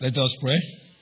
Let us pray.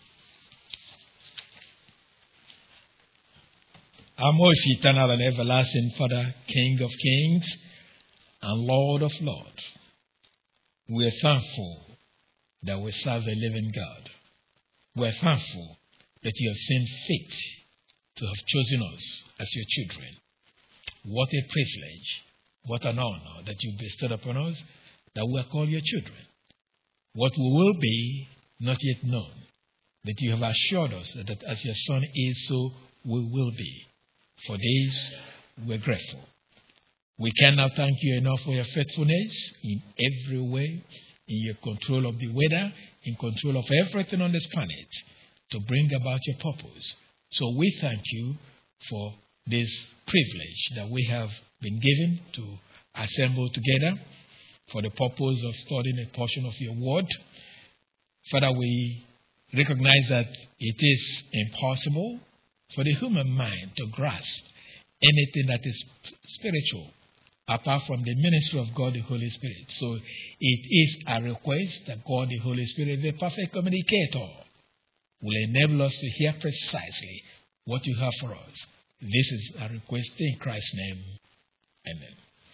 Our most eternal and everlasting Father, King of kings and Lord of lords, we are thankful that we serve a living God. We are thankful that you have seen fit to have chosen us as your children. What a privilege, what an honor that you bestowed upon us, that we are called your children. What we will be, not yet known, but you have assured us that as your Son is, so we will be. For this, we're grateful. We cannot thank you enough for your faithfulness in every way, in your control of the weather, in control of everything on this planet, to bring about your purpose. So we thank you for this privilege that we have been given to assemble together for the purpose of studying a portion of your word. Father, we recognize that it is impossible for the human mind to grasp anything that is spiritual apart from the ministry of God the Holy Spirit. So it is a request that God the Holy Spirit, the perfect communicator, will enable us to hear precisely what you have for us. This is a request in Christ's name. Amen.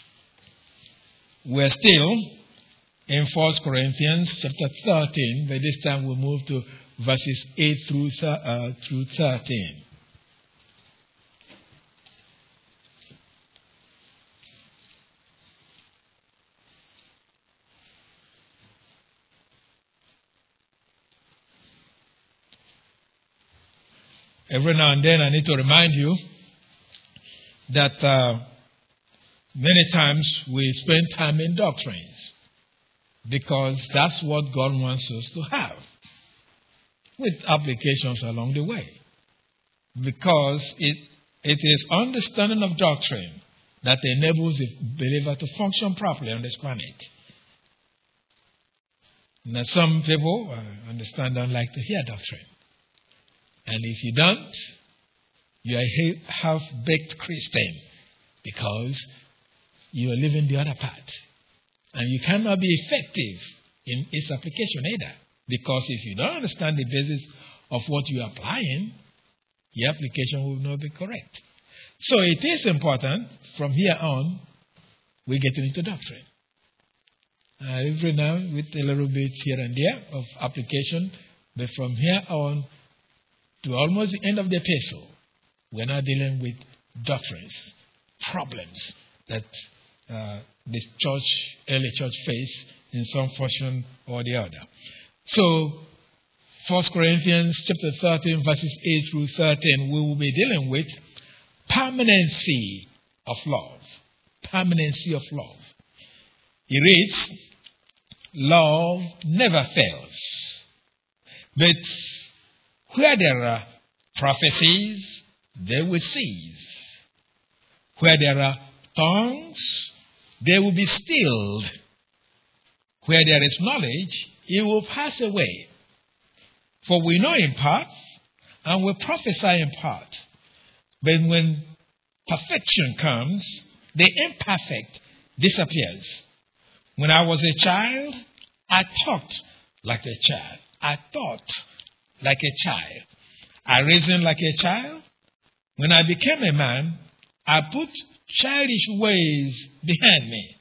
We're still in 1 Corinthians chapter 13, but this time we'll move to verses 8 through 13. Every now and then I need to remind you that many times we spend time in doctrines because that's what God wants us to have, with applications along the way. Because it is understanding of doctrine that enables the believer to function properly on this planet. Now, some people don't like to hear doctrine. And if you don't, you are a half-baked Christian because you are living the other part. And you cannot be effective in its application either. Because if you don't understand the basis of what you are applying, your application will not be correct. So it is important, from here on, we get into doctrine. Every now, with a little bit here and there of application, but from here on, to almost the end of the epistle, we're now dealing with doctrines, problems that the early church faced in some fashion or the other. So, 1 Corinthians chapter 13, verses 8 through 13, we will be dealing with permanency of love. Permanency of love. It reads, love never fails, but where there are prophecies, they will cease. Where there are tongues, they will be stilled. Where there is knowledge, it will pass away. For we know in part, and we prophesy in part. But when perfection comes, the imperfect disappears. When I was a child, I talked like a child. I thought like a child. I reasoned like a child. When I became a man, I put childish ways behind me.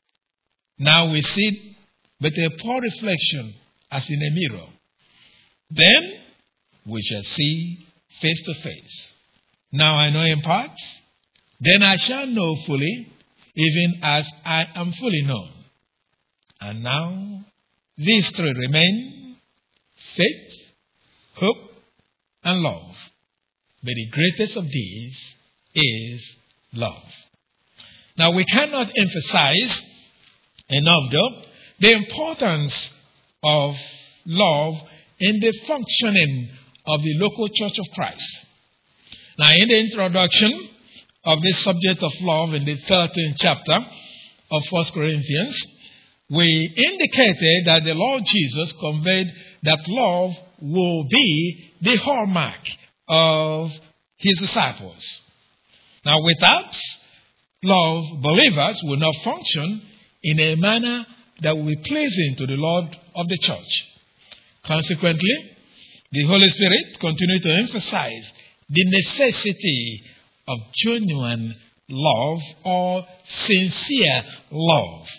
Now we see but a poor reflection as in a mirror. Then we shall see face to face. Now I know in part, then I shall know fully, even as I am fully known. And now these three remain: faith, hope, and love. But the greatest of these is love. Now we cannot emphasize enough, though, the importance of love in the functioning of the local church of Christ. Now, in the introduction of this subject of love in the 13th chapter of 1 Corinthians, we indicated that the Lord Jesus conveyed that love will be the hallmark of his disciples. Now, without love, believers will not function in a manner that will be pleasing to the Lord of the church. Consequently, the Holy Spirit continues to emphasize the necessity of genuine love or sincere love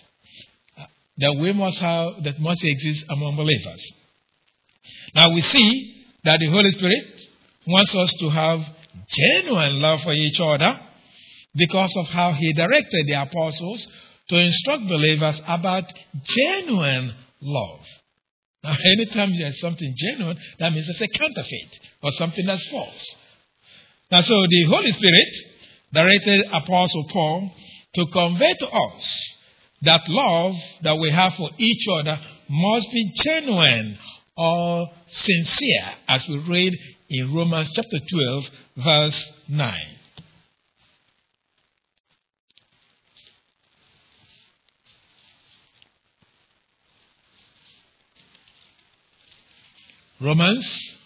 that must exist among believers. Now we see that the Holy Spirit wants us to have genuine love for each other because of how he directed the apostles to instruct believers about genuine love. Now, anytime there's something genuine, that means it's a counterfeit or something that's false. Now, so the Holy Spirit directed Apostle Paul to convey to us that love that we have for each other must be genuine or sincere, as we read in Romans chapter 12, verse 9. Romans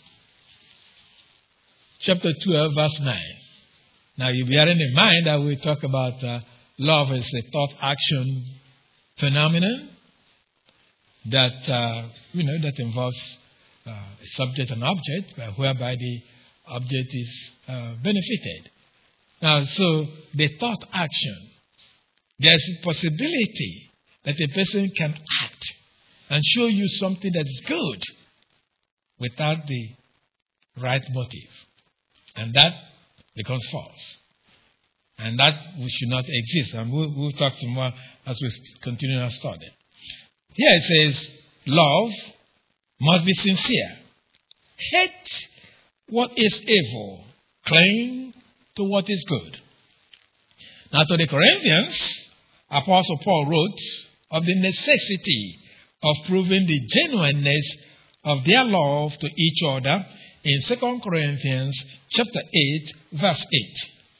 chapter 12, verse 9. Now, you'll be bearing in mind that we talk about love as a thought-action phenomenon that that involves a subject and object, whereby the object is benefited. Now, so the thought action, there's a possibility that a person can act and show you something that's good without the right motive. And that becomes false. And that should not exist. And we'll talk some more as we continue our study. Here it says, love must be sincere. Hate what is evil. Cling to what is good. Now to the Corinthians, Apostle Paul wrote of the necessity of proving the genuineness of their love to each other in 2 Corinthians chapter 8, verse 8.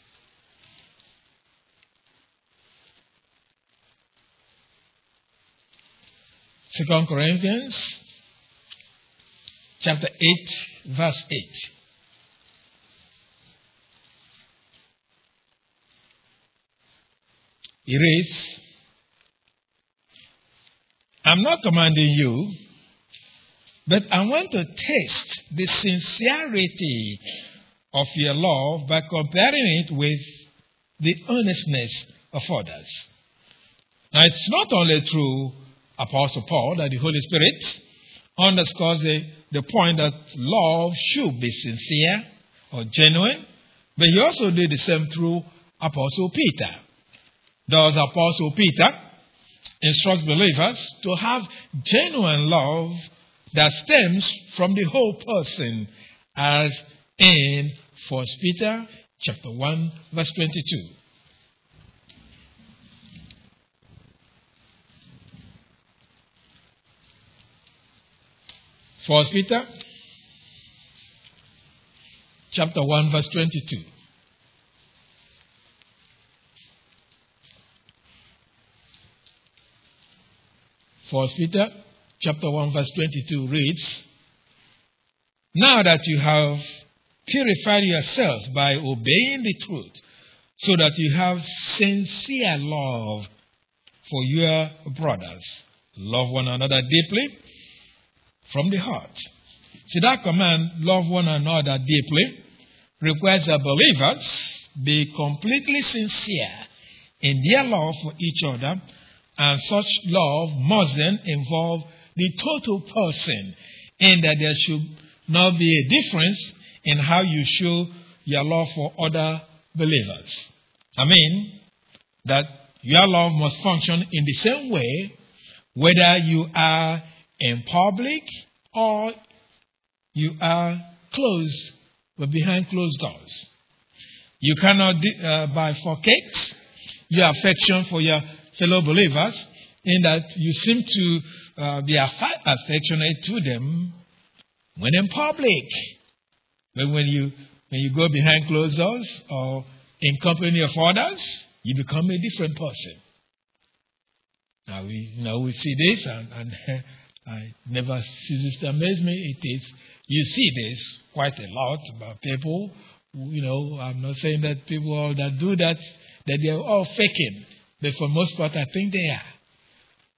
2 Corinthians chapter 8, verse 8. It reads, I'm not commanding you, but I want to test the sincerity of your love by comparing it with the earnestness of others. Now, it's not only through Apostle Paul that the Holy Spirit underscores the point that love should be sincere or genuine, but he also did the same through Apostle Peter. Thus, Apostle Peter instructs believers to have genuine love that stems from the whole person, as in 1 Peter chapter 1, verse 22. First Peter chapter 1, verse 22. First Peter chapter 1, verse 22 reads, Now that you have purified yourselves by obeying the truth, so that you have sincere love for your brothers, love one another deeply from the heart. See, that command, love one another deeply, requires that believers be completely sincere in their love for each other, and such love must then involve the total person, in that there should not be a difference in how you show your love for other believers. I mean, that your love must function in the same way, whether you are in public or you are closed but behind closed doors. You cannot bifurcate your affection for your fellow believers in that you seem to be affectionate to them when in public. But when you go behind closed doors or in company of others, you become a different person. Now we see this, and I never ceases to amaze me. You see this quite a lot about people. I'm not saying that people all that do that they're all faking, but for the most part, I think they are.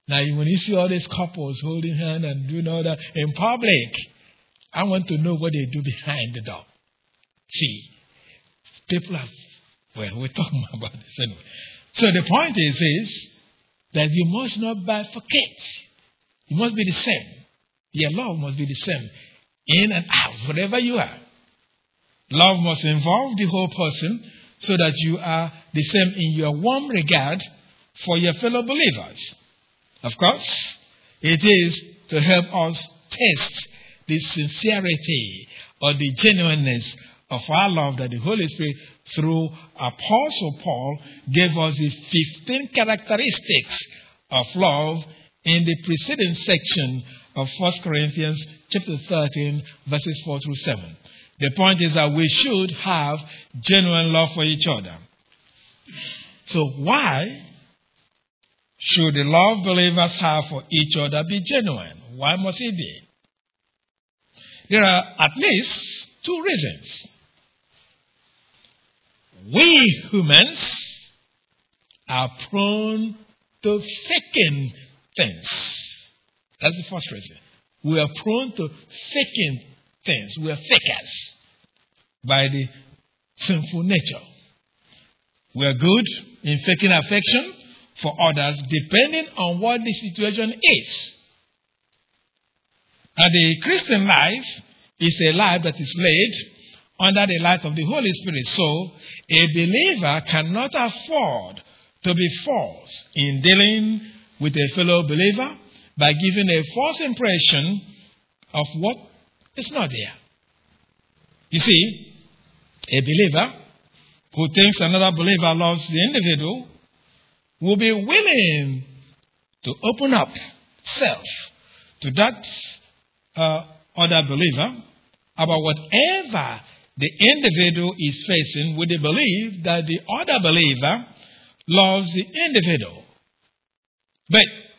Now, when you see all these couples holding hands and doing all that in public, I want to know what they do behind the door. See, people are, well, we're talking about this anyway. So the point is that you must not bifurcate. You must be the same. Your love must be the same in and out, wherever you are. Love must involve the whole person so that you are the same in your warm regard for your fellow believers. Of course, it is to help us test the sincerity or the genuineness of our love that the Holy Spirit, through Apostle Paul, gave us the 15 characteristics of love in the preceding section of 1 Corinthians chapter 13, verses 4 through 7. The point is that we should have genuine love for each other. So why should the love believers have for each other be genuine? Why must it be? There are at least two reasons. We humans are prone to faking things. That's the first reason. We are prone to faking things. We are fakers by the sinful nature. We are good in faking affection for others depending on what the situation is. And the Christian life is a life that is laid under the light of the Holy Spirit. So, a believer cannot afford to be false in dealing with a fellow believer by giving a false impression of what is not there. You see, a believer who thinks another believer loves the individual will be willing to open up self to that other believer about whatever the individual is facing with the belief that the other believer loves the individual. But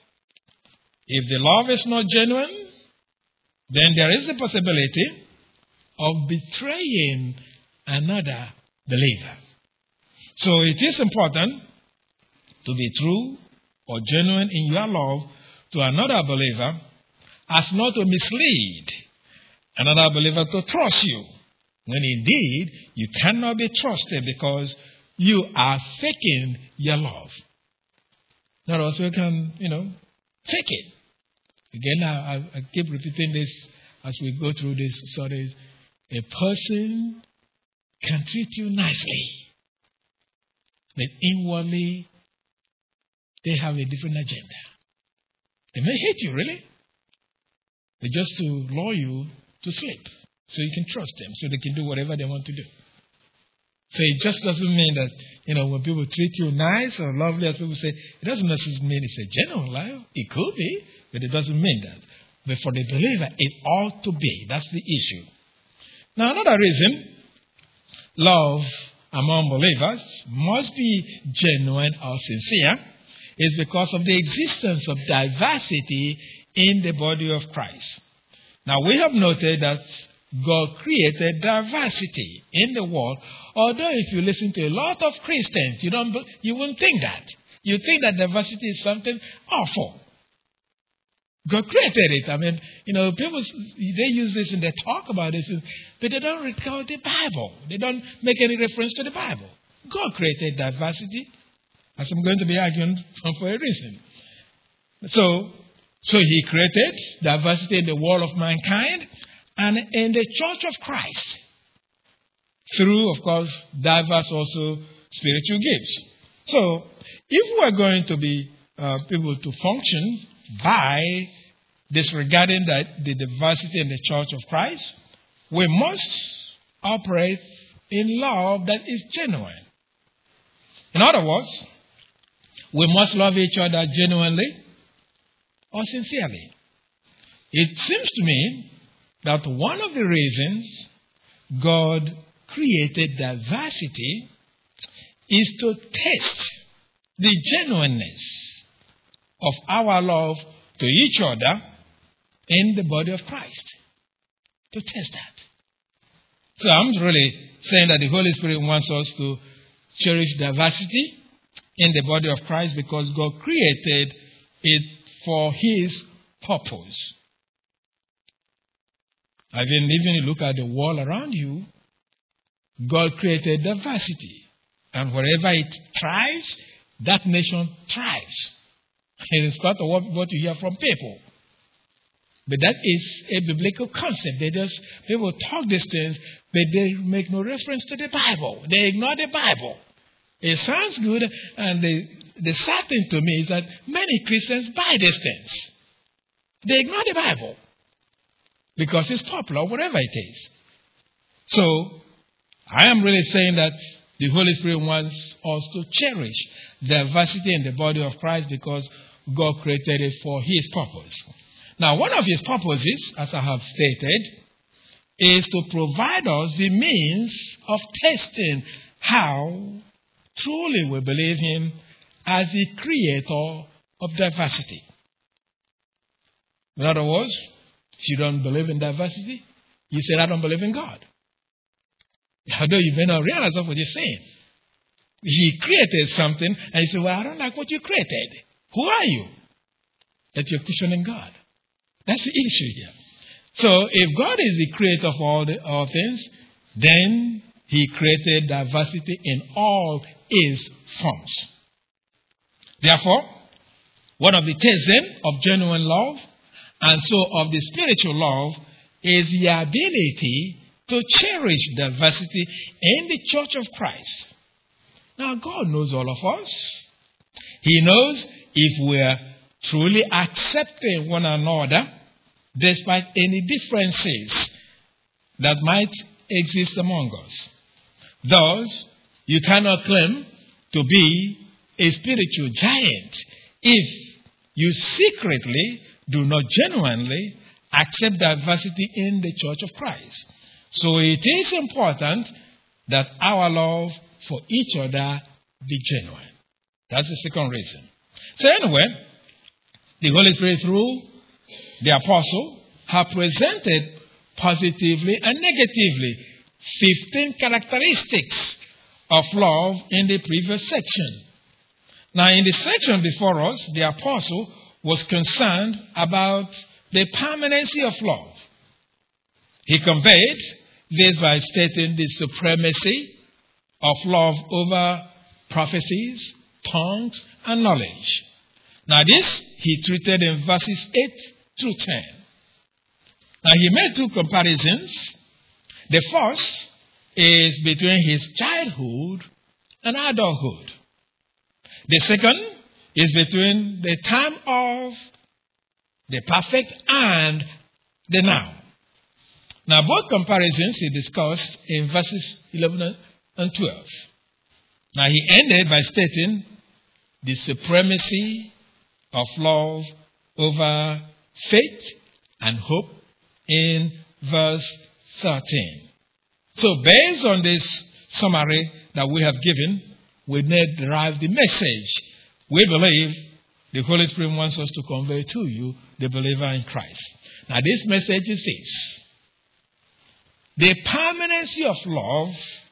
if the love is not genuine, then there is the possibility of betraying another believer. So it is important to be true or genuine in your love to another believer, as not to mislead another believer to trust you, when indeed you cannot be trusted because you are faking your love. Now also you can, fake it. Again, I keep repeating this as we go through these studies. A person can treat you nicely, but inwardly they have a different agenda. They may hate you, really, but just to lure you to sleep so you can trust them, so they can do whatever they want to do. So it just doesn't mean that, when people treat you nice or lovely, as people say, it doesn't necessarily mean it's a genuine love. It could be, but it doesn't mean that. But for the believer, it ought to be. That's the issue. Now, another reason love among believers must be genuine or sincere is because of the existence of diversity in the body of Christ. Now, we have noted that God created diversity in the world, although if you listen to a lot of Christians, you wouldn't think that. You think that diversity is something awful. God created it. People, they use this and they talk about this, but they don't recall the Bible. They don't make any reference to the Bible. God created diversity, as I'm going to be arguing for a reason. So He created diversity in the world of mankind and in the church of Christ through, of course, diverse also spiritual gifts. So, if we are going to be able to function by disregarding the diversity in the church of Christ, we must operate in love that is genuine. In other words, we must love each other genuinely or sincerely. It seems to me that one of the reasons God created diversity is to test the genuineness of our love to each other in the body of Christ. To test that. So I'm really saying that the Holy Spirit wants us to cherish diversity in the body of Christ because God created it for his purpose. Even you look at the world around you, God created diversity. And wherever it thrives, that nation thrives. And it's part of what you hear from people. But that is a biblical concept. People talk these things, but they make no reference to the Bible. They ignore the Bible. It sounds good, and the sad thing to me is that many Christians buy these things. They ignore the Bible because it's popular, whatever it is. So, I am really saying that the Holy Spirit wants us to cherish diversity in the body of Christ because God created it for his purpose. Now, one of his purposes, as I have stated, is to provide us the means of testing how truly we believe him as the creator of diversity. In other words, if you don't believe in diversity, you say, I don't believe in God. Although you may not realize what you're saying. He created something, and you say, well, I don't like what you created. Who are you that you're questioning God? That's the issue here. So, if God is the creator of all things, then he created diversity in all its forms. Therefore, one of the tests then of genuine love, and so of the spiritual love, is the ability to cherish diversity in the church of Christ. Now, God knows all of us. He knows if we're truly accepting one another despite any differences that might exist among us. Thus, you cannot claim to be a spiritual giant if you secretly do not genuinely accept diversity in the church of Christ. So it is important that our love for each other be genuine. That's the second reason. So anyway, the Holy Spirit through the apostle have presented positively and negatively 15 characteristics of love in the previous section. Now in the section before us, the apostle was concerned about the permanency of love. He conveyed this by stating the supremacy of love over prophecies, tongues, and knowledge. Now this he treated in verses 8 through 10. Now he made two comparisons. The first is between his childhood and adulthood. The second is between the time of the perfect and the now. Now both comparisons he discussed in verses 11 and 12. Now he ended by stating the supremacy of love over faith and hope in verse 13. So based on this summary that we have given, we may derive the message we believe the Holy Spirit wants us to convey to you, the believer in Christ. Now this message is this. The permanency of love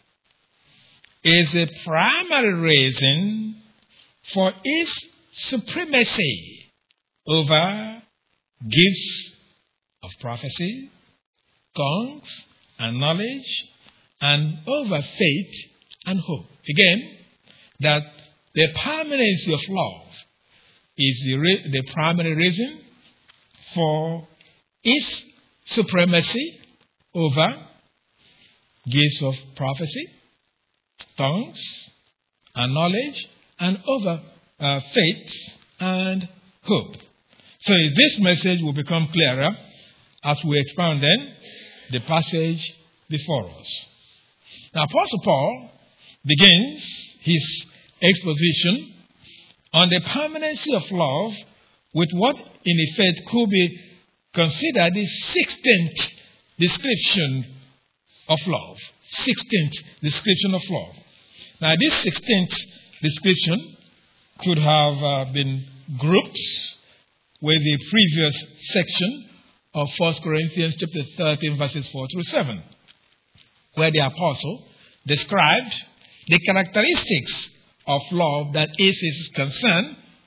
is a primary reason for its supremacy over gifts of prophecy, tongues, and knowledge, and over faith and hope. Again, that the permanency of love is the primary reason for its supremacy over gifts of prophecy, tongues, and knowledge, and over faith and hope. So this message will become clearer as we expound then the passage before us. Now, Apostle Paul begins his exposition on the permanency of love with what in effect could be considered the 16th description of love. 16th description of love. Now, this 16th description could have been grouped with the previous section of 1 Corinthians chapter 13, verses 4 through 7, where the apostle described the characteristics of love that is his concern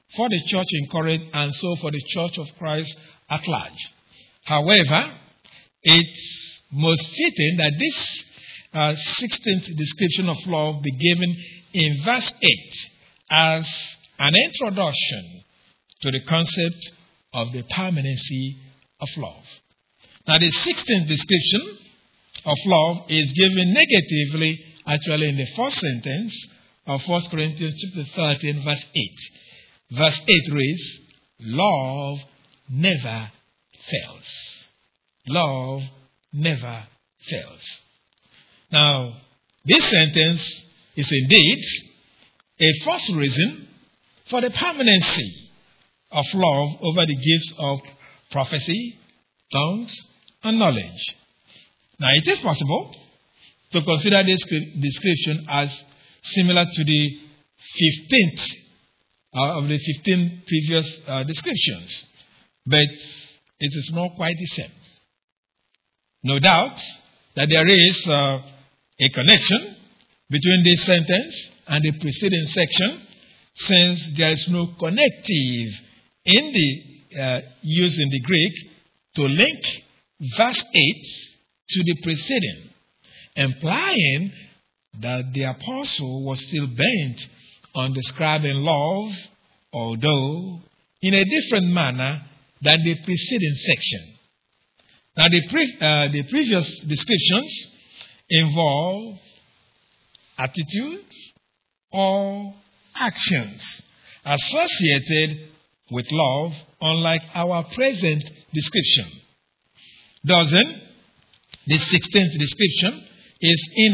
for the church in Corinth and so for the church of Christ at large. However, it's most fitting that this 16th description of love be given in verse 8 as an introduction to the concept of the permanency of love. Now, the 16th description of love is given negatively, actually, in the first sentence of 1 Corinthians chapter 13, verse 8. Verse 8 reads, love never fails. Love never fails. Now, this sentence is indeed a first reason for the permanency of love over the gifts of prophecy, tongues, and knowledge. Now, it is possible to consider this description as similar to the 15th of the 15 previous descriptions, but it is not quite the same. No doubt that there is a connection between this sentence and the preceding section, since there is no connective in the use in the Greek to link verse 8 to the preceding, implying that the apostle was still bent on describing love, although in a different manner than the preceding section. Now, the previous descriptions involve attitudes or actions associated with love, unlike our present description. Thus, the 16th description is in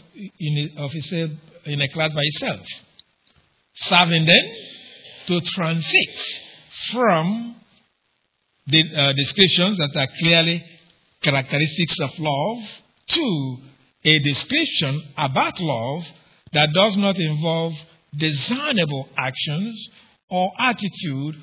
a class by itself, serving them to transit from the descriptions that are clearly characteristics of love to a description about love that does not involve discernible actions or attitude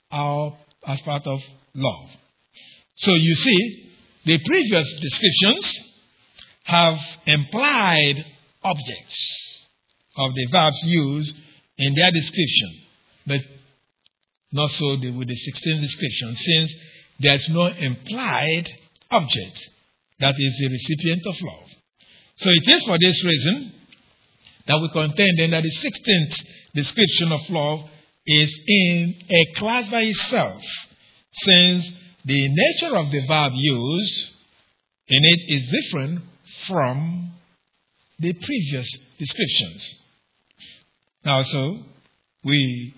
as part of love. So you see, the previous descriptions have implied objects of the verbs used in their description, but not so with the 16th description, since there is no implied object that is the recipient of love. So it is for this reason that we contend then that the 16th description of love is in a class by itself, since the nature of the verb used in it is different from the previous descriptions. Now, so we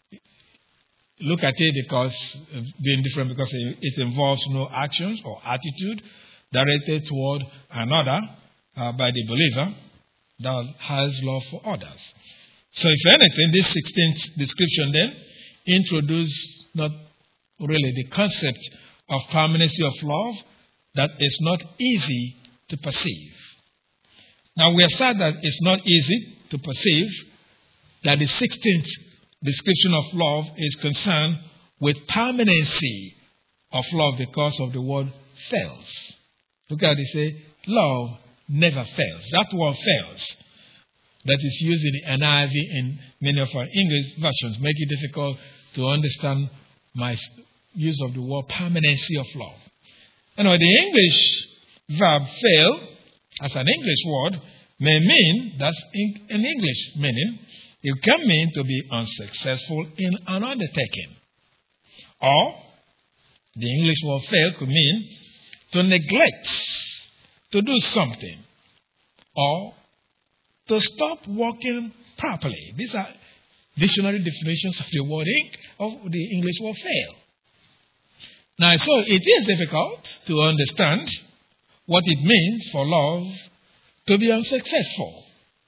look at it because being different because it involves no actions or attitude directed toward another by the believer that has love for others. So if anything, this 16th description then introduces not really the concept of permanency of love that is not easy to perceive. Now we have said that it's not easy to perceive that the 16th description of love is concerned with permanency of love because of the word fails. Look at it, say, love never fails. That word fails, that is used in the NIV in many of our English versions, make it difficult to understand my use of the word permanency of love. Anyway, the English verb fail, as an English word, may mean, that's an English meaning, it can mean to be unsuccessful in an undertaking. Or, the English word fail could mean to neglect, to do something, or to stop working properly. These are dictionary definitions of the word of the English word fail. Now, so it is difficult to understand what it means for love to be unsuccessful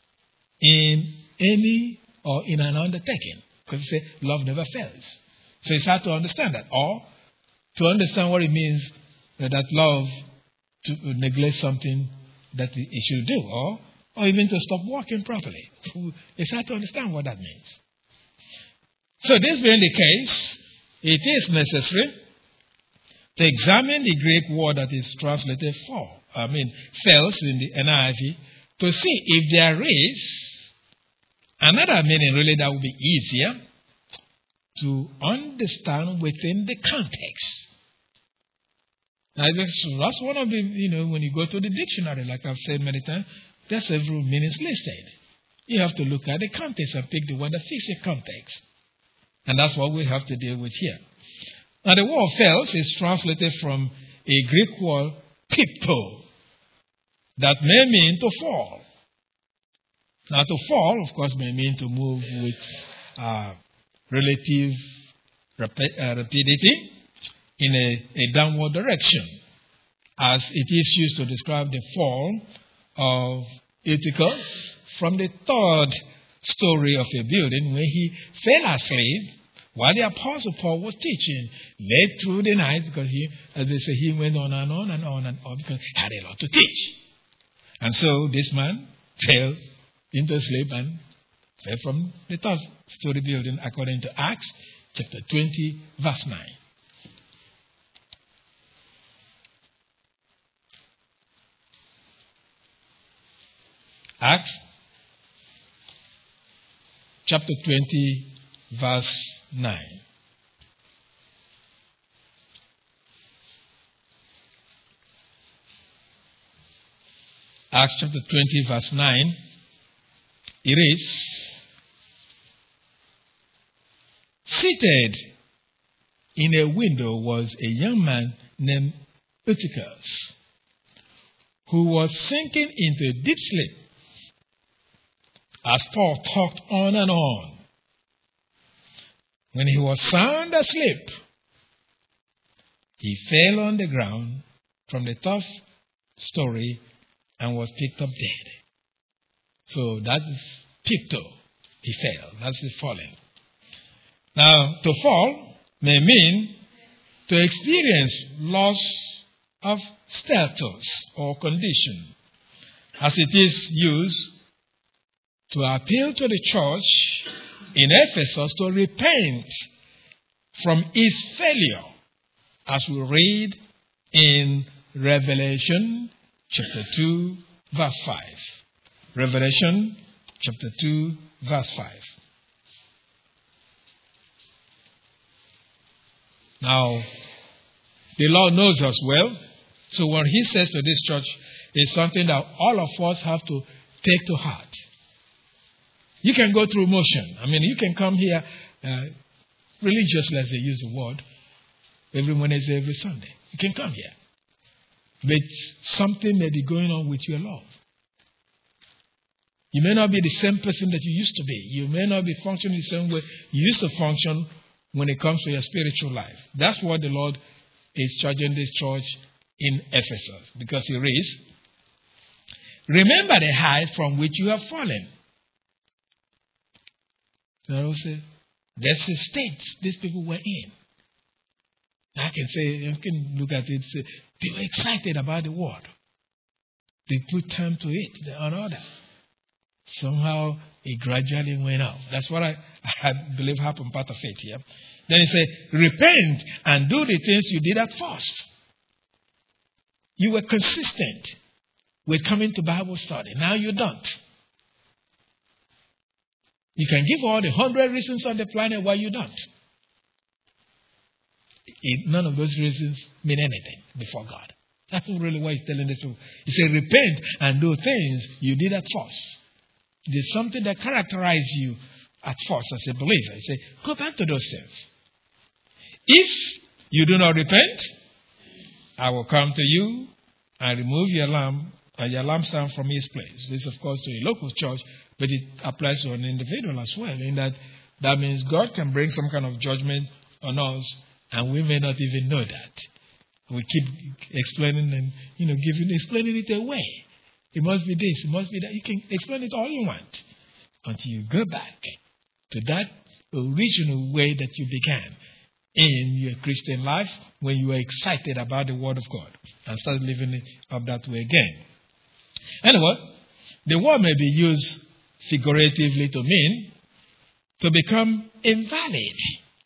in any or in an undertaking. Because you say love never fails. So it's hard to understand that. Or to understand what it means that love to neglect something that it should do. Or even to stop working properly. It's hard to understand what that means. So this being the case, it is necessary to examine the Greek word that is translated fails in the NIV, to see if there is another meaning really that would be easier to understand within the context. Now, that's one of the, when you go to the dictionary, like I've said many times, there are several meanings listed. You have to look at the context and pick the one that fits your context. And that's what we have to deal with here. Now, the word "fels" is translated from a Greek word, pipto, that may mean to fall. Now, to fall, of course, may mean to move with relative rapidity in a downward direction, as it is used to describe the fall of Eutychus from the third story of a building when he fell asleep while the Apostle Paul was teaching late through the night, because he went on and on and on and on because he had a lot to teach. And so this man fell into sleep and fell from the third story building, according to Acts chapter 20, verse 9. Acts chapter 20, verse 9. Acts chapter 20, verse 9. It reads, "Seated in a window was a young man named Eutychus, who was sinking into a deep sleep. As Paul talked on and on, when he was sound asleep, he fell on the ground from the third story and was picked up dead." So that is picto. He fell. That's the falling. Now, to fall may mean to experience loss of status or condition, as it is used to appeal to the church in Ephesus to repent from its failure, as we read in Revelation chapter 2, verse 5. Revelation chapter 2, verse 5. Now, the Lord knows us well, so what He says to this church is something that all of us have to take to heart. You can go through motion. You can come here religiously, as they use the word, every Wednesday, every Sunday. You can come here. But something may be going on with your love. You may not be the same person that you used to be. You may not be functioning the same way you used to function when it comes to your spiritual life. That's what the Lord is charging this church in Ephesus. Because He reads, "Remember the height from which you have fallen." That's the state these people were in. I can look at it and say, they were excited about the word. They put time to it and all that. Somehow it gradually went off. That's what I believe happened, part of it here. Then He said, "Repent and do the things you did at first." You were consistent with coming to Bible study. Now you don't. You can give all the 100 reasons on the planet why you don't. None of those reasons mean anything before God. That's not really what He's telling us to. He said, repent and do things you did at first. There's something that characterized you at first as a believer. He said, go back to those things. If you do not repent, I will come to you and remove your lampstand from its place. This, of course, to a local church, but it applies to an individual as well. In that means God can bring some kind of judgment on us, and we may not even know that. We keep explaining and explaining it away. It must be this, it must be that. You can explain it all you want until you go back to that original way that you began in your Christian life when you were excited about the Word of God and started living it up that way again. Anyway, the word may be used figuratively to mean to become invalid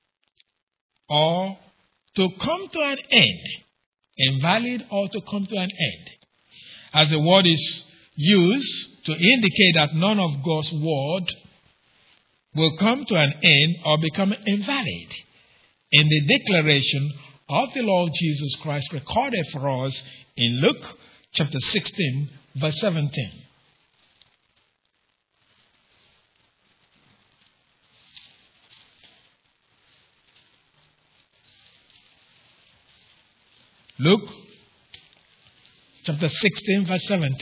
or to come to an end. Invalid or to come to an end. As the word is used to indicate that none of God's word will come to an end or become invalid in the declaration of the Lord Jesus Christ recorded for us in Luke chapter 16, verse 17. Luke chapter 16, verse 17.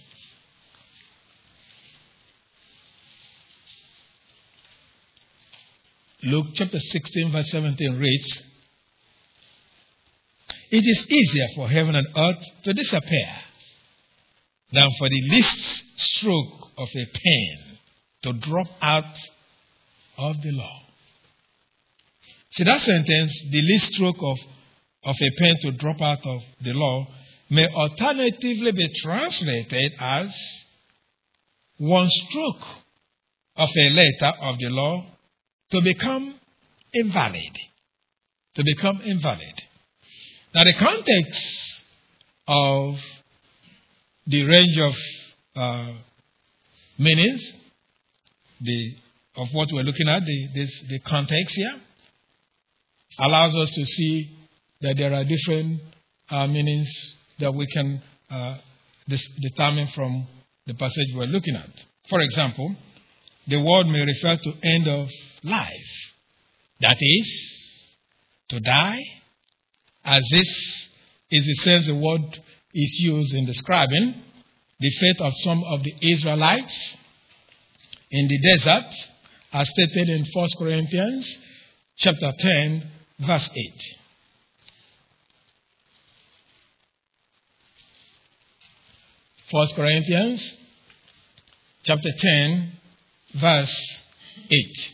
Luke chapter 16, verse 17 reads, "It is easier for heaven and earth to disappear than for the least stroke of a pen to drop out of the law." See that sentence, the least stroke of a pen to drop out of the law, may alternatively be translated as one stroke of a letter of the law to become invalid. To become invalid. Now, the context of the range of meanings of what we're looking at, the context here, allows us to see that there are different meanings that we can determine from the passage we're looking at. For example, the word may refer to end of life. That is, to die, as this is the sense the word is used in describing the fate of some of the Israelites in the desert, as stated in 1 Corinthians chapter 10, verse 8. 1 Corinthians chapter 10, verse 8.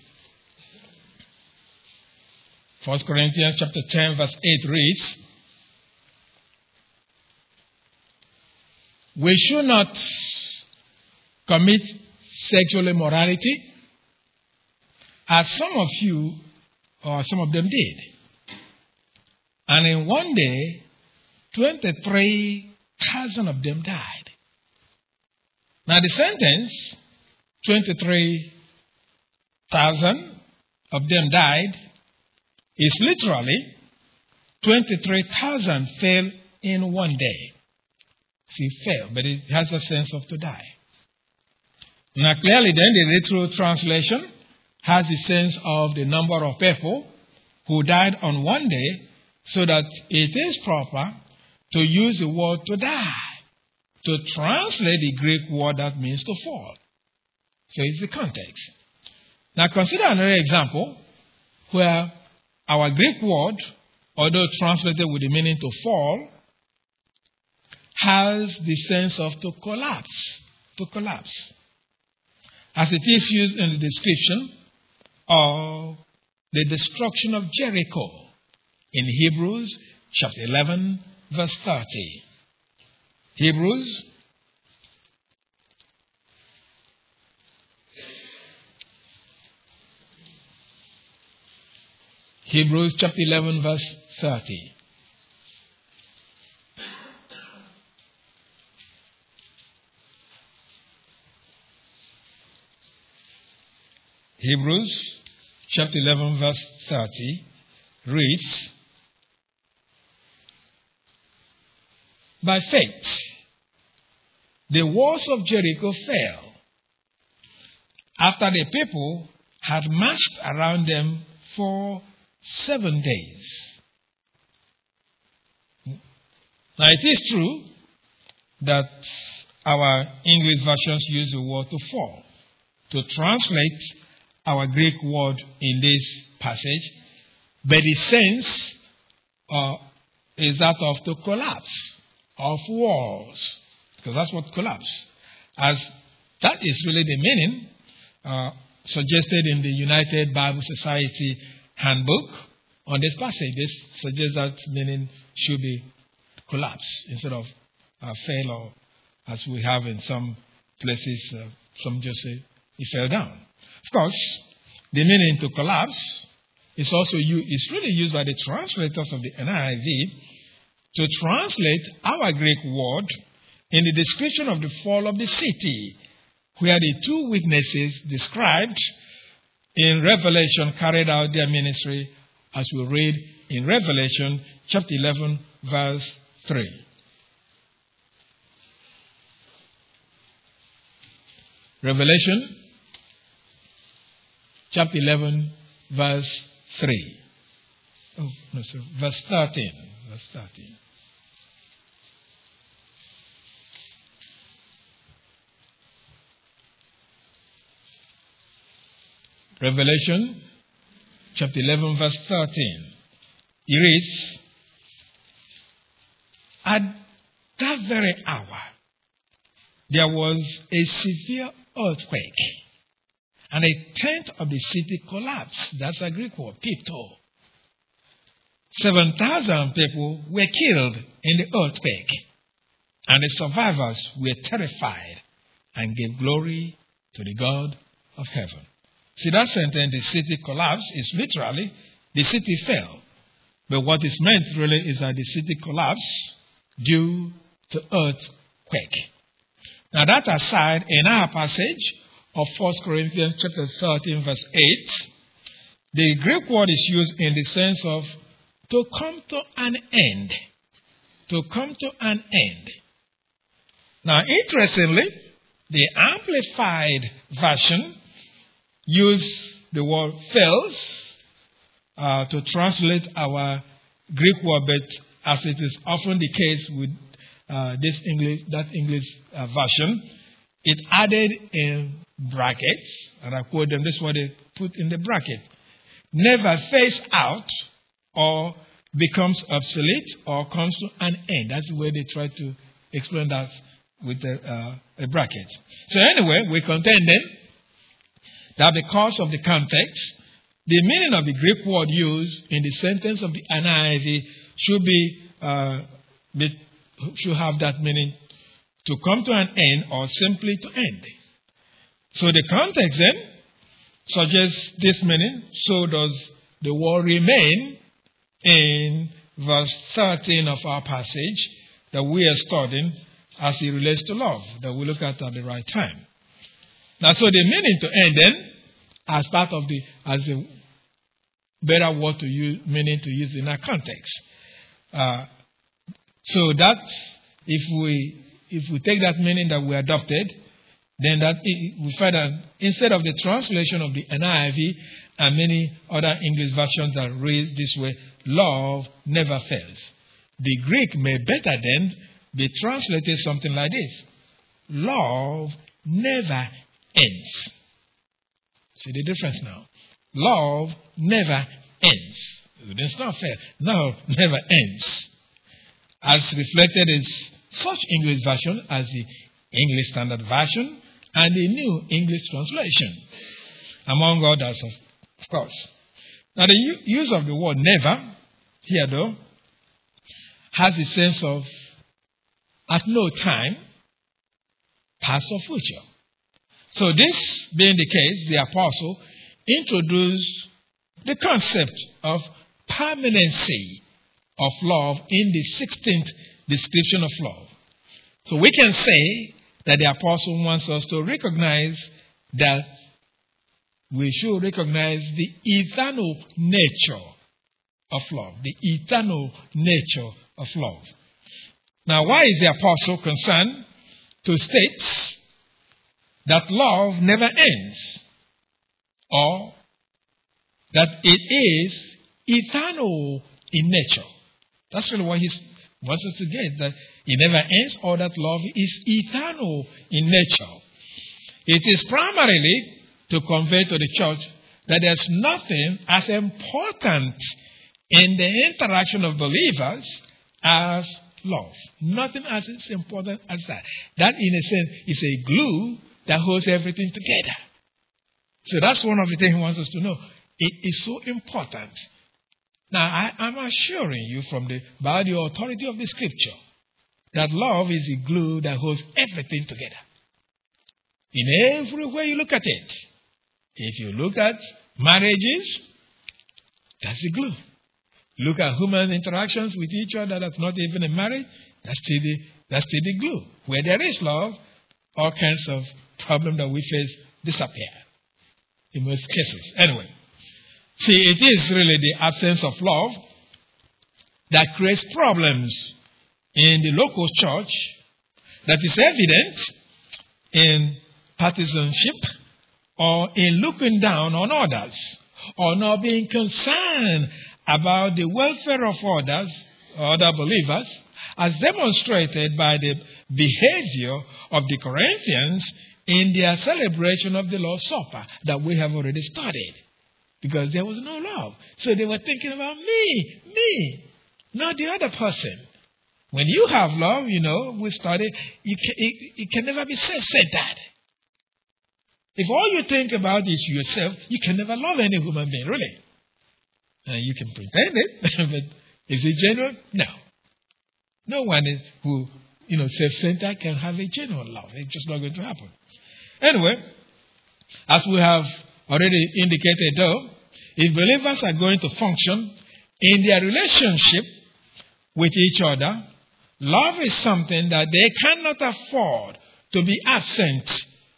1 Corinthians chapter 10, verse 8 reads, "We should not commit sexual immorality, as some of you, or some of them did. And in one day, 23,000 of them died." Now the sentence, 23,000 of them died, is literally 23,000 fell in one day. See, fell, but it has a sense of to die. Now clearly then, the literal translation has the sense of the number of people who died on one day, so that it is proper to use the word to die, to translate the Greek word that means to fall. So it's the context. Now consider another example where our Greek word, although translated with the meaning to fall, has the sense of to collapse. To collapse. As it is used in the description of the destruction of Jericho in Hebrews chapter 11, verse 30. Hebrews chapter 11, verse 30. Hebrews chapter 11, verse 30 reads, "By faith, the walls of Jericho fell after the people had marched around them for 7 days." Now it is true that our English versions use the word to fall to translate our Greek word in this passage, but the sense is that of to collapse, of walls, because that's what collapse. As that is really the meaning suggested in the United Bible Society handbook on this passage. This suggests that meaning should be collapse instead of fail, or as we have in some places, some just say it fell down. Of course, the meaning to collapse is also really used by the translators of the NIV to translate our Greek word in the description of the fall of the city, where the two witnesses described in Revelation carried out their ministry, as we read in Revelation chapter 11, verse 3. Revelation chapter 11, verse 3. Oh, no, sir. Verse 13. Verse 13. Revelation chapter 11, verse 13. It reads, "At that very hour, there was a severe earthquake, and a tenth of the city collapsed." That's a Greek word, pipto. 7,000 people were killed in the earthquake, and the survivors were terrified and gave glory to the God of heaven. See, that sentence, the city collapsed, is literally the city fell. But what is meant really is that the city collapsed due to earthquake. Now that aside, in our passage of 1 Corinthians chapter 13, verse 8, the Greek word is used in the sense of to come to an end. To come to an end. Now, interestingly, the Amplified Version use the word fails to translate our Greek word, but as it is often the case with that English version, it added in brackets, and I quote them, this is what they put in the bracket: never fades out or becomes obsolete or comes to an end. That's the way they try to explain that with a bracket. So anyway, we contend then that because of the context, the meaning of the Greek word used in the sentence of the NIV should have that meaning, to come to an end or simply to end. So the context then suggests this meaning. So does the word remain in verse 13 of our passage that we are studying as it relates to love, that we look at the right time. Now, so the meaning to end then, as a better word to use, meaning to use in our context. So that if we take that meaning that we adopted, then we find that instead of the translation of the NIV and many other English versions that read this way, love never fails. The Greek may better then be translated something like this: love never ends. See the difference now? Love never ends. It's not fair. Love never ends. As reflected in such English version as the English Standard Version and the New English Translation, among others, of course. Now, the use of the word never here, though, has a sense of at no time, past or future. So this being the case, the apostle introduced the concept of permanency of love in the 16th description of love. So we can say that the apostle wants us to recognize that we should recognize the eternal nature of love. The eternal nature of love. Now, why is the apostle concerned to state that love never ends, or that it is eternal in nature? That's really what he wants us to get, that it never ends, or that love is eternal in nature. It is primarily to convey to the church that there's nothing as important in the interaction of believers as love. Nothing as important as that. That, in a sense, is a glue that holds everything together. So that's one of the things he wants us to know. It is so important. Now, I'm assuring you by the authority of the Scripture that love is a glue that holds everything together. In every way you look at it. If you look at marriages, that's the glue. Look at human interactions with each other that's not even a marriage, that's still the glue. Where there is love, all kinds of problems that we face disappear. in most cases. Anyway, see, it is really the absence of love that creates problems in the local church that is evident in partisanship or in looking down on others or not being concerned about the welfare of others, other believers, as demonstrated by the behavior of the Corinthians in their celebration of the Lord's Supper that we have already studied. Because there was no love. So they were thinking about me, not the other person. When you have love, we study, it can never be self-centered. If all you think about is yourself, you can never love any human being, really. You can pretend it, but is it genuine? No. No one who, self-centered can have a genuine love. It's just not going to happen. Anyway, as we have already indicated though, if believers are going to function in their relationship with each other, love is something that they cannot afford to be absent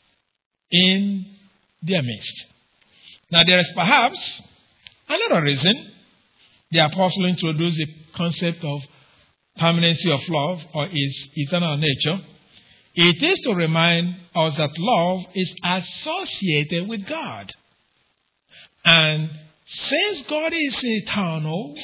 in their midst. Now there is perhaps another reason the apostle introduced the concept of permanency of love or its eternal nature. It is to remind us that love is associated with God. And since God is eternal,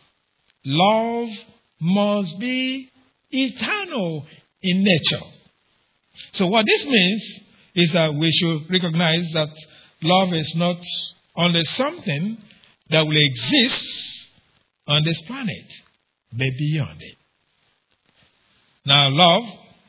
love must be eternal in nature. So what this means is that we should recognize that love is not only something that will exist on this planet, but beyond it. Now, love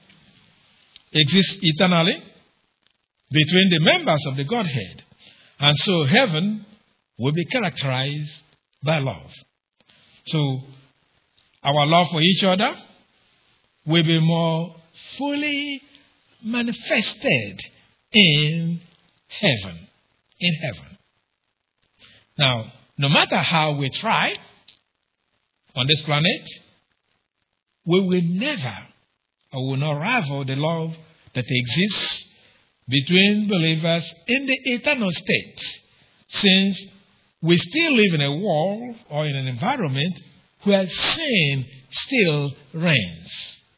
exists eternally between the members of the Godhead. And so heaven will be characterized by love. So our love for each other will be more fully manifested in heaven. In heaven. Now, no matter how we try on this planet, we will never or will not rival the love that exists between believers in the eternal state, since we still live in a world or in an environment where sin still reigns.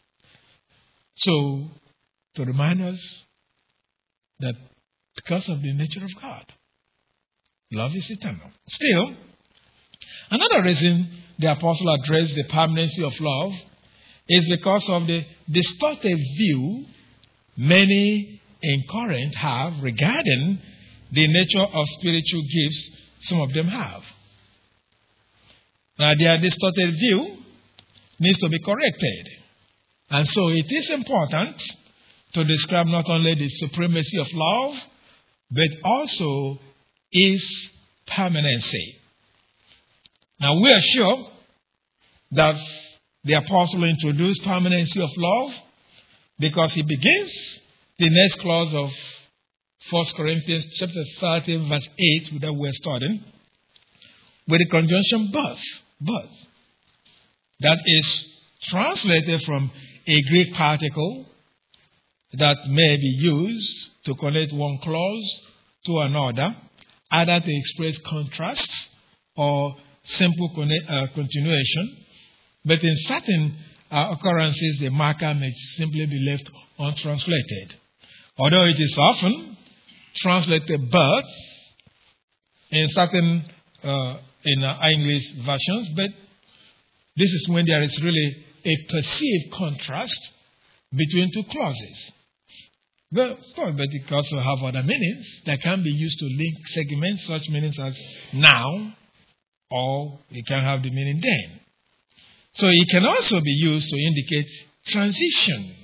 So, to remind us that because of the nature of God, love is eternal. Still, another reason the apostle addressed the permanency of love is because of the distorted view many in Corinth have regarding the nature of spiritual gifts some of them have. Now, their distorted view needs to be corrected. And so it is important to describe not only the supremacy of love, but also its permanency. Now, we are sure that the apostle introduced permanency of love because he begins the next clause of 1 Corinthians chapter 13, verse 8 that we're studying with the conjunction but. That is translated from a Greek particle that may be used to connect one clause to another, either to express contrast or simple continuation. But in certain occurrences, the marker may simply be left untranslated. Although it is often translated but in certain English versions, but this is when there is really a perceived contrast between two clauses. But it can also have other meanings that can be used to link segments, such meanings as now, or it can have the meaning then. So it can also be used to indicate transition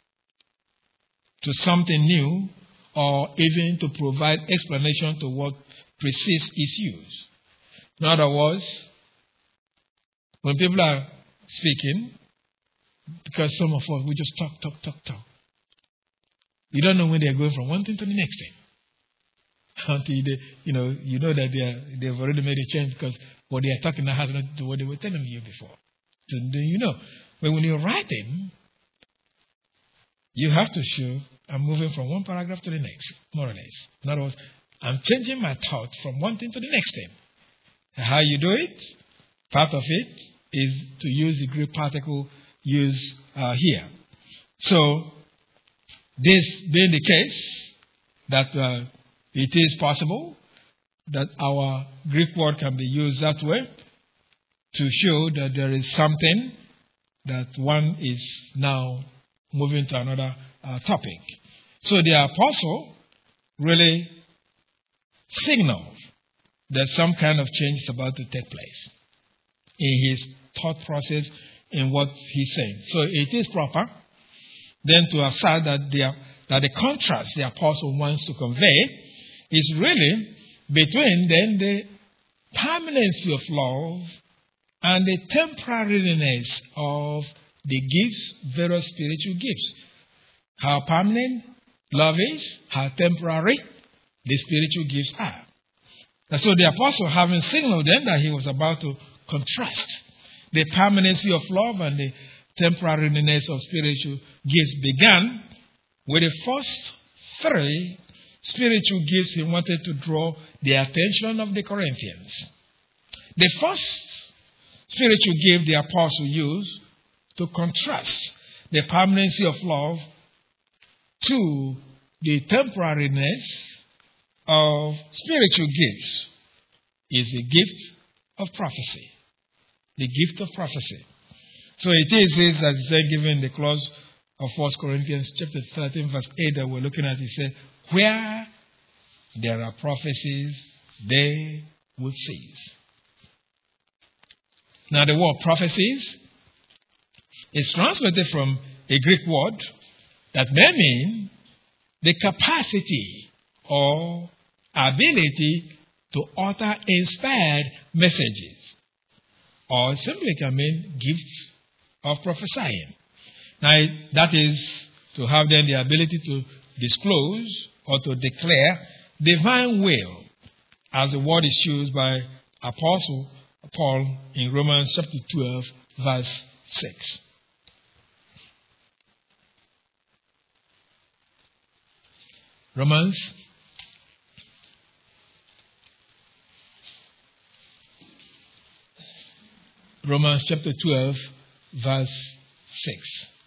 to something new, or even to provide explanation to what precedes its use. In other words, when people are speaking, because some of us, we just talk. You don't know when they're going from one thing to the next thing. Until you know that they've already made a change because what they are talking now has nothing to do with what they were telling you before. So but when you're writing, you have to show I'm moving from one paragraph to the next, more or less. In other words, I'm changing my thought from one thing to the next thing. How you do it? Part of it is to use the Greek particle used here. So, this being the case, that it is possible that our Greek word can be used that way to show that there is something that one is now moving to another topic. So the apostle really signaled that some kind of change is about to take place in his thought process in what he's saying. So it is proper then to assert that the contrast the apostle wants to convey is really between then the permanency of love and the temporariness of the gifts, various spiritual gifts. How permanent love is, how temporary the spiritual gifts are. And so the apostle, having signaled then that he was about to contrast the permanency of love and the temporariness of spiritual gifts, began with the first three spiritual gifts he wanted to draw the attention of the Corinthians. The first spiritual gift the apostle used to contrast the permanency of love to the temporariness of spiritual gifts is the gift of prophecy. The gift of prophecy. So it is as said, given the clause of 1 Corinthians chapter 13, verse 8 that we're looking at. It said, where there are prophecies, they will cease. Now the word prophecies is translated from a Greek word that may mean the capacity or ability to utter inspired messages, or simply can mean gifts of prophesying. Now that is to have then the ability to disclose or to declare divine will, as the word is used by Apostle Paul in Romans chapter 12, verse 6. Romans chapter 12, verse 6.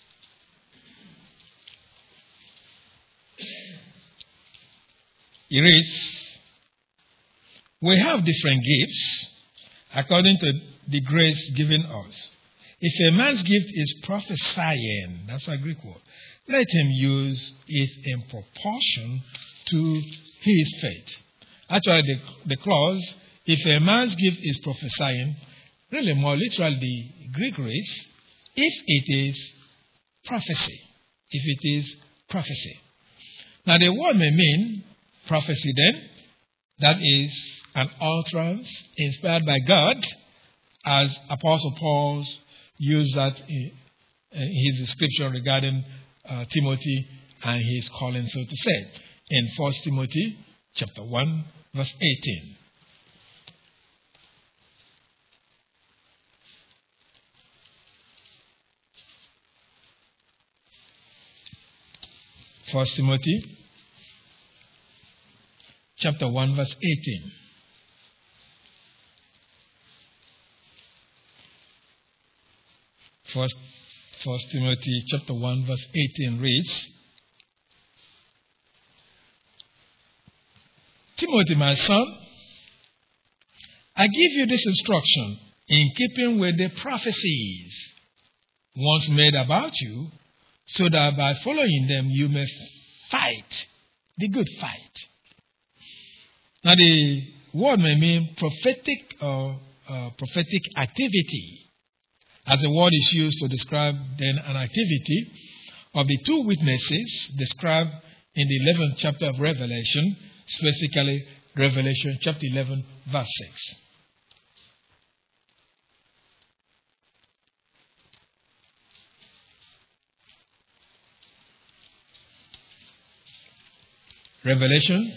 It reads, we have different gifts according to the grace given us. If a man's gift is prophesying, that's a Greek word, let him use it in proportion to his faith. Actually, the clause, if a man's gift is prophesying, really more literally the Greek reads, if it is prophecy. If it is prophecy. Now the word may mean prophecy then, that is an utterance inspired by God, as Apostle Paul used that in his description regarding Timothy and his calling, so to say, in 1 Timothy chapter 1, verse 18. First Timothy chapter 1, verse 18. First Timothy chapter 1, verse 18 reads, Timothy, my son, I give you this instruction in keeping with the prophecies once made about you, so that by following them you may fight the good fight. Now the word may mean prophetic or prophetic activity, as the word is used to describe then an activity of the two witnesses described in the 11th chapter of Revelation, specifically Revelation chapter 11, verse 6. Revelation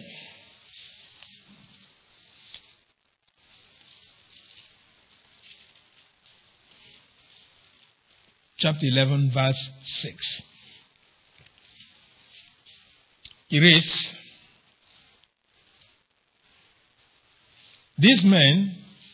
chapter 11, verse 6. It reads, These men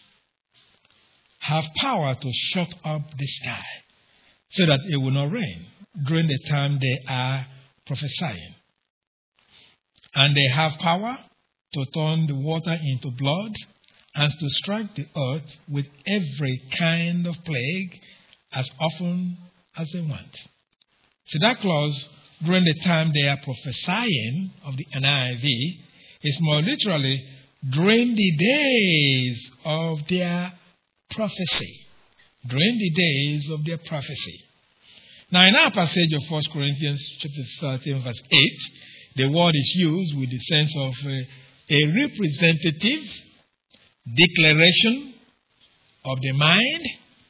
have power to shut up the sky so that it will not rain during the time they are prophesying. And they have power to turn the water into blood and to strike the earth with every kind of plague as often as they want. So that clause, during the time they are prophesying of the NIV, is more literally during the days of their prophecy. During the days of their prophecy. Now, in our passage of 1 Corinthians chapter 13, verse 8, the word is used with the sense of a representative declaration of the mind,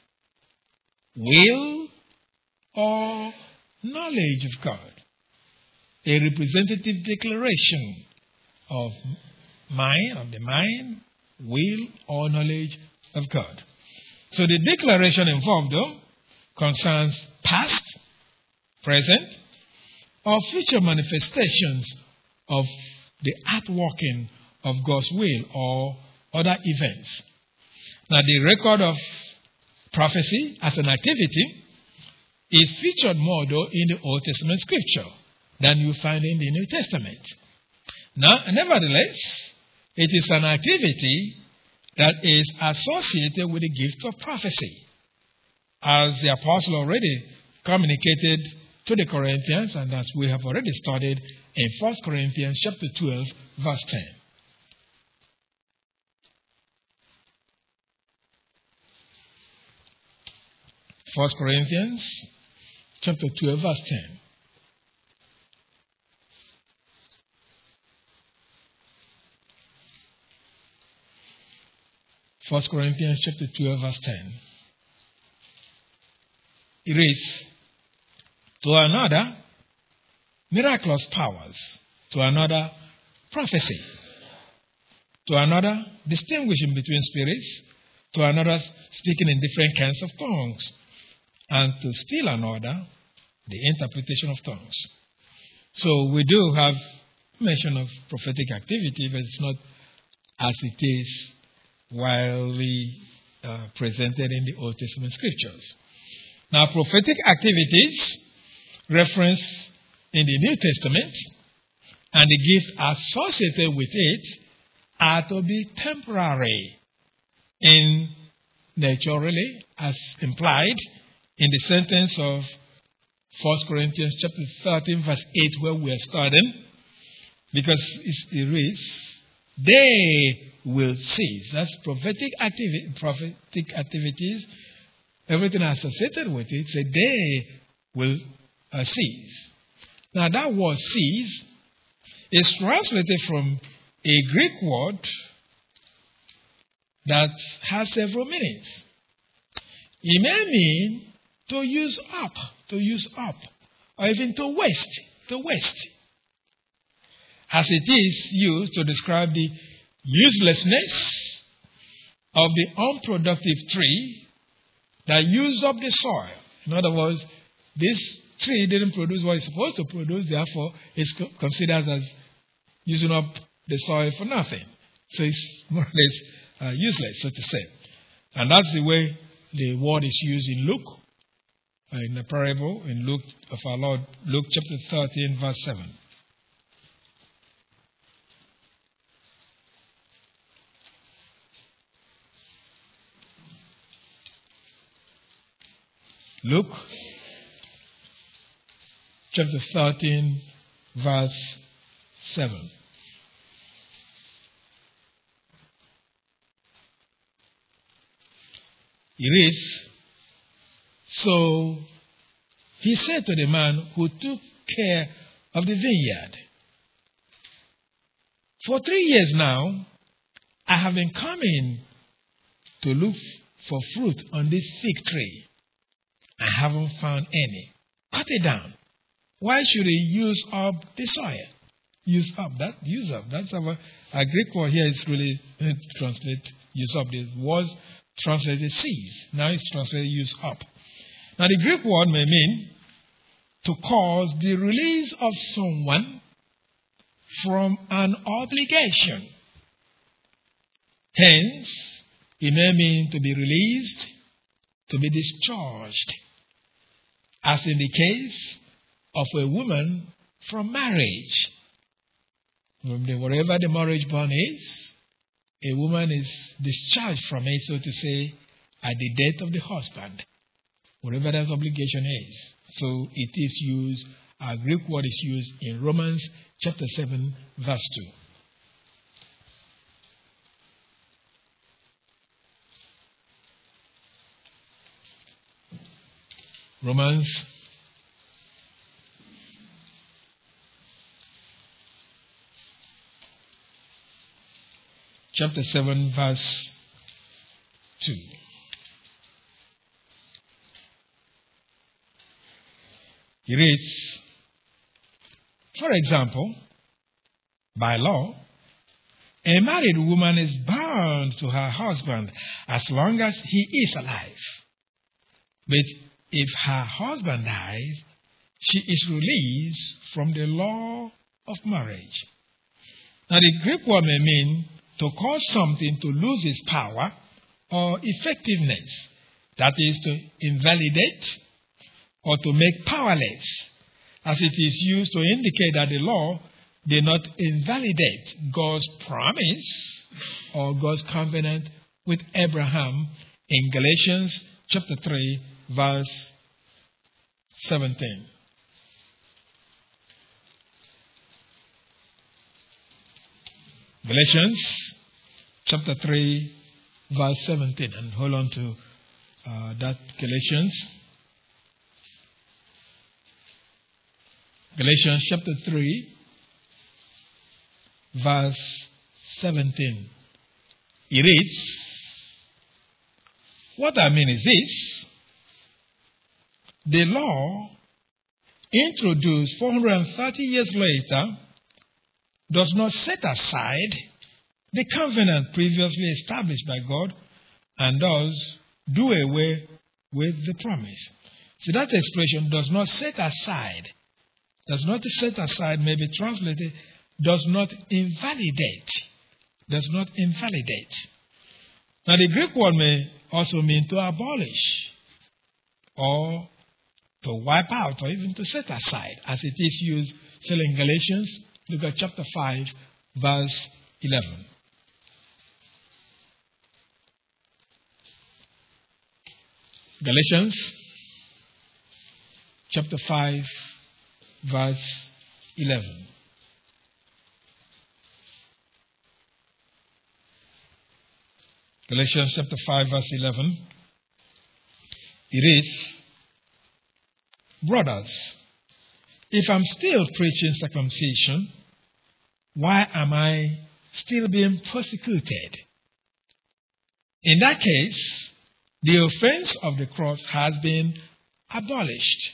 will, or knowledge of God. A representative declaration of the mind, will, or knowledge of God. So the declaration involved, though, concerns past, present, or future manifestations of the outworking of God's will or other events. Now, the record of prophecy as an activity is featured more, though, in the Old Testament scripture than you find in the New Testament. Now, nevertheless, it is an activity that is associated with the gift of prophecy, as the apostle already communicated to the Corinthians, and as we have already studied in 1 Corinthians chapter 12, verse 10. 1 Corinthians chapter 12, verse 10. First Corinthians chapter 12, verse 10. It reads, to another, miraculous powers, to another, prophecy, to another, distinguishing between spirits, to another, speaking in different kinds of tongues, and to still another, the interpretation of tongues. So we do have mention of prophetic activity, but it's not as it is widely presented in the Old Testament scriptures. Now, prophetic activities referenced in the New Testament and the gift associated with it are to be temporary in nature, really, as implied in the sentence of 1 Corinthians chapter 13, verse 8, where we are studying, because it reads, they will cease. That's prophetic activities, everything associated with it, say they will cease. Now that word cease is translated from a Greek word that has several meanings. It may mean to use up, or even to waste, as it is used to describe the uselessness of the unproductive tree that used up the soil. In other words, this tree didn't produce what it's supposed to produce, therefore it's considered as using up the soil for nothing. So it's more or less useless, so to say. And that's the way the word is used in Luke, in the parable in Luke of our Lord, Luke chapter 13, verse 7. Luke chapter 13, verse 7. It reads, so he said to the man who took care of the vineyard, for 3 years now, I have been coming to look for fruit on this fig tree. I haven't found any. Cut it down. Why should he use up the soil? Use up. That's our Greek word here is really translated use up. The word translated cease. Now it's translated use up. Now the Greek word may mean to cause the release of someone from an obligation. Hence, it may mean to be released, to be discharged, as in the case of a woman from marriage. Wherever the marriage bond is, a woman is discharged from it, so to say, at the death of the husband, whatever that obligation is. So it is used, a Greek word is used in Romans chapter 7, verse 2. Romans chapter 7, verse 2. It reads, for example, by law, a married woman is bound to her husband as long as he is alive. But if her husband dies, she is released from the law of marriage. Now, the Greek word may mean to cause something to lose its power or effectiveness, that is, to invalidate or to make powerless, as it is used to indicate that the law did not invalidate God's promise or God's covenant with Abraham in Galatians chapter 3, verse 17. Galatians chapter 3, verse 17. And hold on to that Galatians. Galatians chapter 3, verse 17. It reads, what I mean is this: the law, introduced 430 years later, does not set aside the covenant previously established by God and does do away with the promise. So that expression, does not set aside, may be translated, does not invalidate. Does not invalidate. Now, the Greek word may also mean to abolish, or to wipe out, or even to set aside, as it is used still in Galatians. Look at chapter 5, verse 11. Galatians chapter 5, verse 11. Galatians chapter 5, verse 11. It is, brothers, if I'm still preaching circumcision, why am I still being persecuted? In that case, the offense of the cross has been abolished.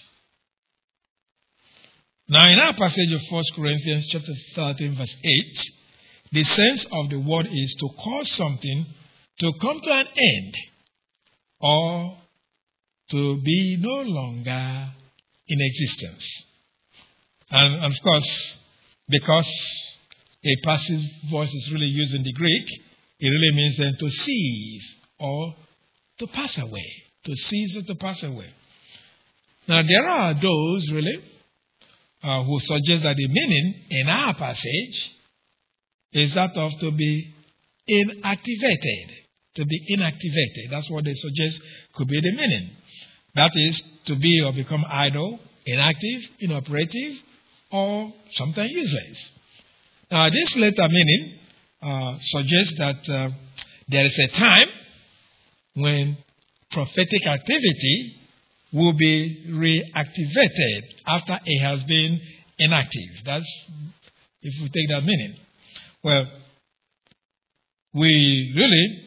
Now, in our passage of 1 Corinthians chapter 13, verse 8, the sense of the word is to cause something to come to an end, or to be no longer in existence. And of course, because a passive voice is really used in the Greek, it really means then to cease or to pass away. To cease or to pass away. Now, there are those really who suggest that the meaning in our passage is that of to be inactivated. To be inactivated. That's what they suggest could be the meaning. That is, to be or become idle, inactive, inoperative, or sometimes useless. Now, this latter meaning suggests that there is a time when prophetic activity will be reactivated after it has been inactive. That's if we take that meaning. Well, we really,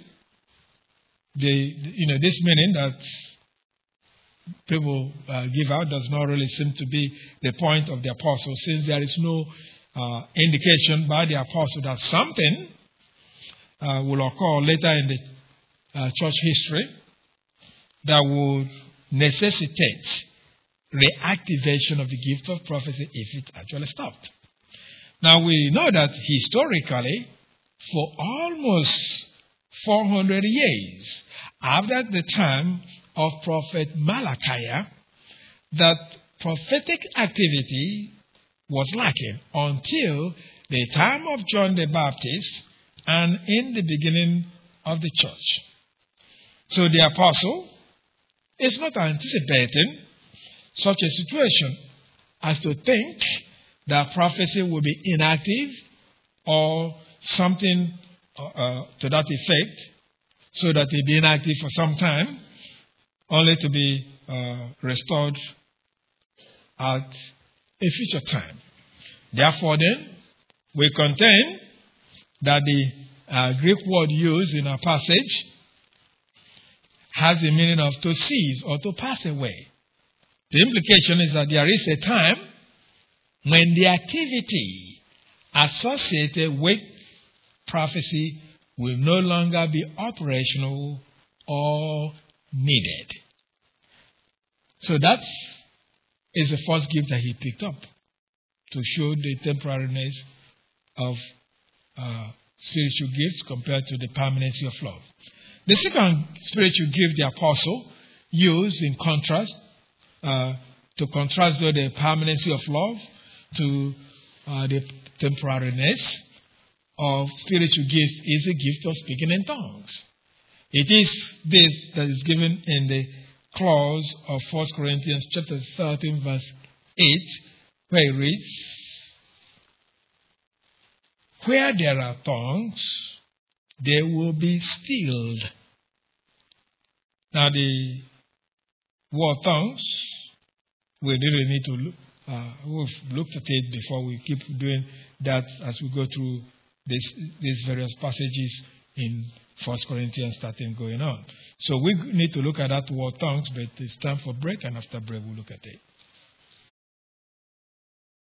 this meaning that people give out does not really seem to be the point of the apostle, since there is no indication by the apostle that something will occur later in the church history that would necessitate reactivation of the gift of prophecy if it actually stopped. Now, we know that historically, for almost 400 years after the time of Prophet Malachi, that prophetic activity was lacking until the time of John the Baptist and in the beginning of the church. So the apostle is not anticipating such a situation as to think that prophecy will be inactive or something to that effect, so that it be inactive for some time, only to be restored at a future time. Therefore then, we contend that the Greek word used in our passage has the meaning of to cease or to pass away. The implication is that there is a time when the activity associated with prophecy will no longer be operational or needed. So that is the first gift that he picked up, to show the temporariness of spiritual gifts compared to the permanency of love. The second spiritual gift the apostle used in contrast, to contrast the permanency of love to the temporariness of spiritual gifts, is the gift of speaking in tongues. It is this that is given in the clause of 1 Corinthians chapter 13 verse 8, where it reads, "Where there are tongues, they will be stilled." Now the word tongues, we really need to look. We've looked at it before. We keep doing that as we go through these various passages in 1 Corinthians 13 going on. So we need to look at that word tongues, but it's time for break, and after break we'll look at it.